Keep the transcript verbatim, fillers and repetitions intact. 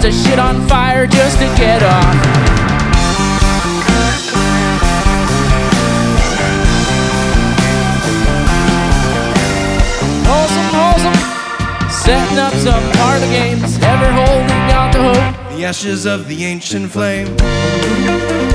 tons of shit on fire just to get off. Wholesome, wholesome, setting up some parlor games, ever holding out the hope, the ashes of the ancient flame.